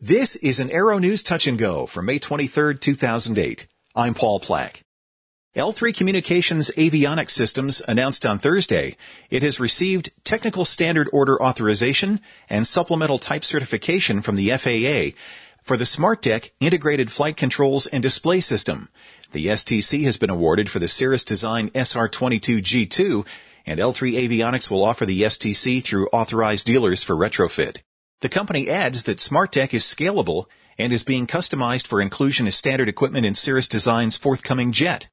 This is an Aero News Touch and Go for May 23, 2008. I'm Paul Plack. L3 Communications Avionics Systems announced on Thursday it has received Technical Standard Order Authorization and Supplemental Type Certification from the FAA for the SmartDeck Integrated Flight Controls and Display System. The STC has been awarded for the Cirrus Design SR22G2, and L3 Avionics will offer the STC through authorized dealers for retrofit. The company adds that SmartDeck is scalable and is being customized for inclusion as standard equipment in Cirrus Design's forthcoming jet.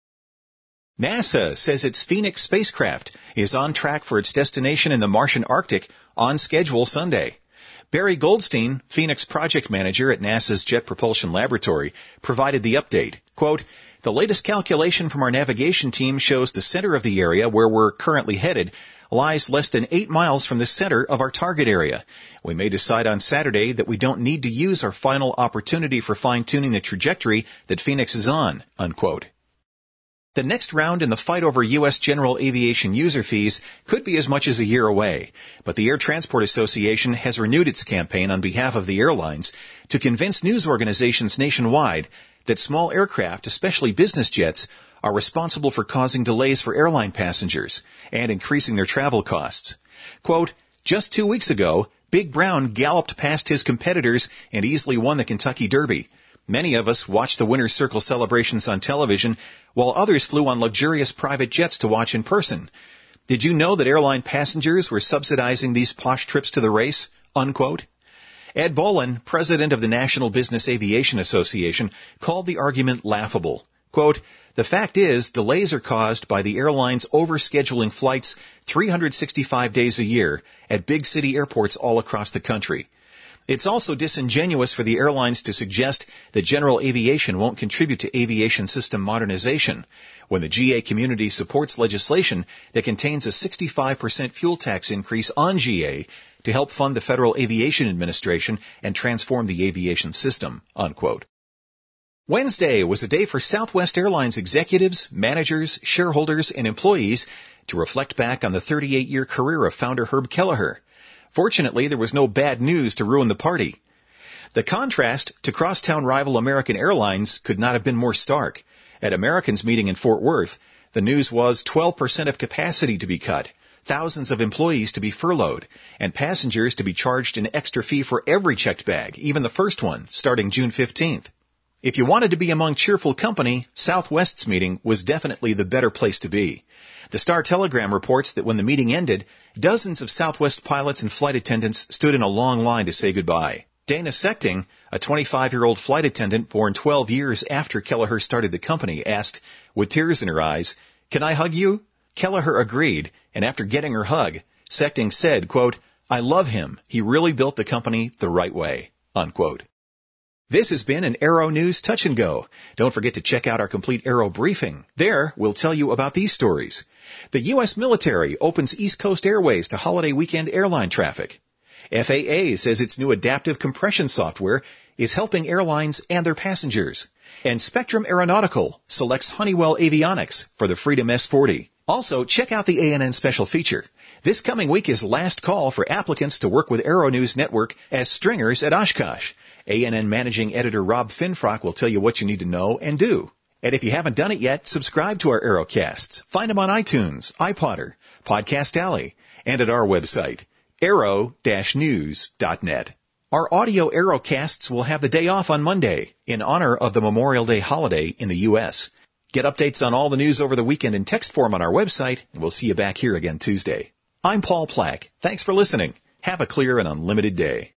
NASA says its Phoenix spacecraft is on track for its destination in the Martian Arctic on schedule Sunday. Barry Goldstein, Phoenix project manager at NASA's Jet Propulsion Laboratory, provided the update. Quote, "The latest calculation from our navigation team shows the center of the area where we're currently headed lies less than 8 miles from the center of our target area. We may decide on Saturday that we don't need to use our final opportunity for fine-tuning the trajectory that Phoenix is on," unquote. The next round in the fight over U.S. general aviation user fees could be as much as a year away, but the Air Transport Association has renewed its campaign on behalf of the airlines to convince news organizations nationwide that small aircraft, especially business jets, are responsible for causing delays for airline passengers and increasing their travel costs. Quote, "Just 2 weeks ago, Big Brown galloped past his competitors and easily won the Kentucky Derby. Many of us watched the Winner's Circle celebrations on television, while others flew on luxurious private jets to watch in person. Did you know that airline passengers were subsidizing these posh trips to the race?" Unquote. Ed Bolin, president of the National Business Aviation Association, called the argument laughable. Quote, "The fact is, delays are caused by the airlines overscheduling flights 365 days a year at big city airports all across the country. It's also disingenuous for the airlines to suggest that general aviation won't contribute to aviation system modernization when the GA community supports legislation that contains a 65% fuel tax increase on GA to help fund the Federal Aviation Administration and transform the aviation system," unquote. Wednesday was a day for Southwest Airlines executives, managers, shareholders, and employees to reflect back on the 38-year career of founder Herb Kelleher. Fortunately, there was no bad news to ruin the party. The contrast to crosstown rival American Airlines could not have been more stark. At American's meeting in Fort Worth, the news was 12% of capacity to be cut, thousands of employees to be furloughed, and passengers to be charged an extra fee for every checked bag, even the first one, starting June 15th. If you wanted to be among cheerful company, Southwest's meeting was definitely the better place to be. The Star-Telegram reports that when the meeting ended, dozens of Southwest pilots and flight attendants stood in a long line to say goodbye. Dana Sechting, a 25-year-old flight attendant born 12 years after Kelleher started the company, asked, with tears in her eyes, "Can I hug you?" Kelleher agreed, and after getting her hug, Sechting said, quote, "I love him. He really built the company the right way," unquote. This has been an Aero News Touch and Go. Don't forget to check out our complete Aero briefing. There, we'll tell you about these stories. The U.S. military opens East Coast Airways to holiday weekend airline traffic. FAA says its new adaptive compression software is helping airlines and their passengers. And Spectrum Aeronautical selects Honeywell Avionics for the Freedom S40. Also, check out the ANN special feature. This coming week is last call for applicants to work with Aero News Network as stringers at Oshkosh. ANN Managing Editor Rob Finfrock will tell you what you need to know and do. And if you haven't done it yet, subscribe to our Aerocasts. Find them on iTunes, iPodder, Podcast Alley, and at our website, aero-news.net. Our audio Aerocasts will have the day off on Monday in honor of the Memorial Day holiday in the U.S. Get updates on all the news over the weekend in text form on our website, and we'll see you back here again Tuesday. I'm Paul Plack. Thanks for listening. Have a clear and unlimited day.